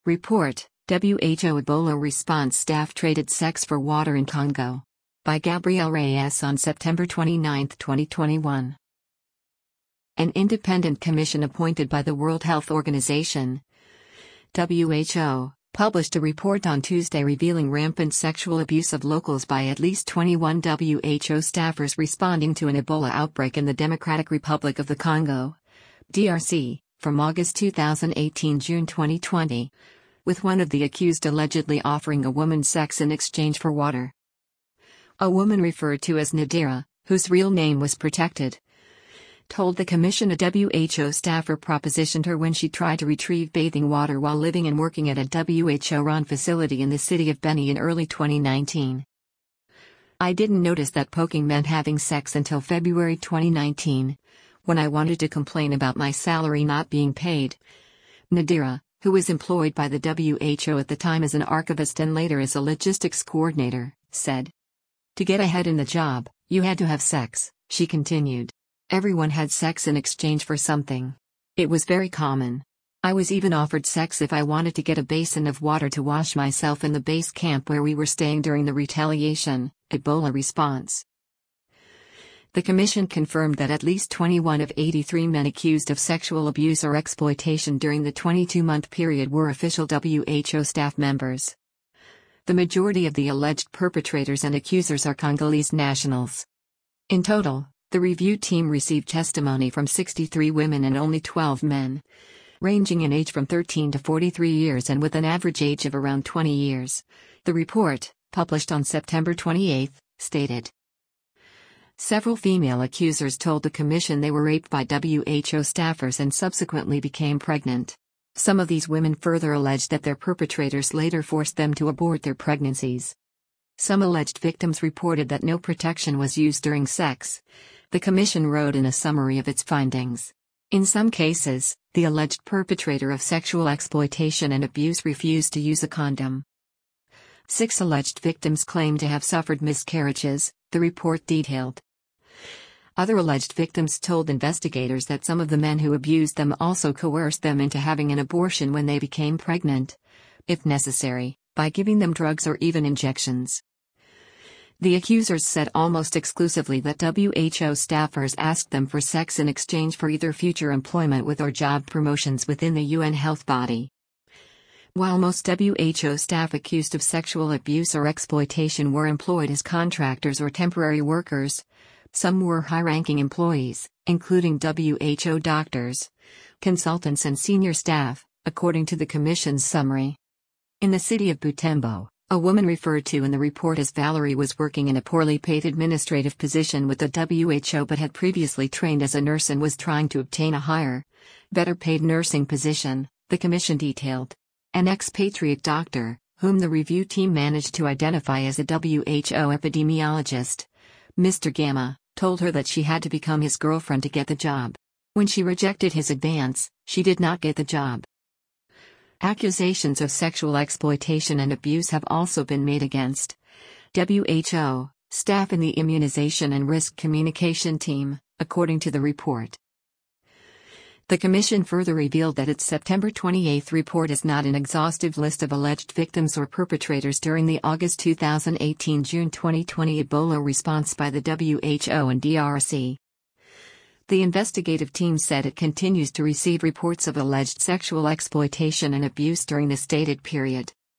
Report: WHO Ebola response staff traded sex for water in Congo. By Gabrielle Reyes on September 29, 2021. An independent commission appointed by the World Health Organization (WHO) published a report on Tuesday revealing rampant sexual abuse of locals by at least 21 WHO staffers responding to an Ebola outbreak in the Democratic Republic of the Congo (DRC) from August 2018–June 2020, with one of the accused allegedly offering a woman sex in exchange for water. A woman referred to as Nadira, whose real name was protected, told the commission a WHO staffer propositioned her when she tried to retrieve bathing water while living and working at a WHO-run facility in the city of Beni in early 2019. "I didn't notice that poking meant having sex until February 2019, when I wanted to complain about my salary not being paid," Nadira, who was employed by the WHO at the time as an archivist and later as a logistics coordinator, said. "To get ahead in the job, you had to have sex," she continued. "Everyone had sex in exchange for something. It was very common. I was even offered sex if I wanted to get a basin of water to wash myself in the base camp where we were staying during the retaliation, Ebola response." The commission confirmed that at least 21 of 83 men accused of sexual abuse or exploitation during the 22-month period were official WHO staff members. The majority of the alleged perpetrators and accusers are Congolese nationals. In total, the review team received testimony from 63 women and only 12 men, ranging in age from 13 to 43 years and with an average age of around 20 years. The report, published on September 28, stated. Several female accusers told the commission they were raped by WHO staffers and subsequently became pregnant. Some of these women further alleged that their perpetrators later forced them to abort their pregnancies. Some alleged victims reported that no protection was used during sex, the commission wrote in a summary of its findings. In some cases, the alleged perpetrator of sexual exploitation and abuse refused to use a condom. 6 alleged victims claimed to have suffered miscarriages, the report detailed. Other alleged victims told investigators that some of the men who abused them also coerced them into having an abortion when they became pregnant, if necessary, by giving them drugs or even injections. The accusers said almost exclusively that WHO staffers asked them for sex in exchange for either future employment with or job promotions within the UN health body. While most WHO staff accused of sexual abuse or exploitation were employed as contractors or temporary workers, some were high-ranking employees, including WHO doctors, consultants and senior staff, according to the commission's summary. In the city of Butembo, a woman referred to in the report as Valerie was working in a poorly paid administrative position with the WHO but had previously trained as a nurse and was trying to obtain a higher, better-paid nursing position, the commission detailed. An expatriate doctor, whom the review team managed to identify as a WHO epidemiologist, Mr. Gamma, told her that she had to become his girlfriend to get the job. When she rejected his advance, she did not get the job. Accusations of sexual exploitation and abuse have also been made against WHO staff in the Immunization and Risk Communication Team, according to the report. The commission further revealed that its September 28 report is not an exhaustive list of alleged victims or perpetrators during the August 2018–June 2020 Ebola response by the WHO and DRC. The investigative team said it continues to receive reports of alleged sexual exploitation and abuse during the stated period.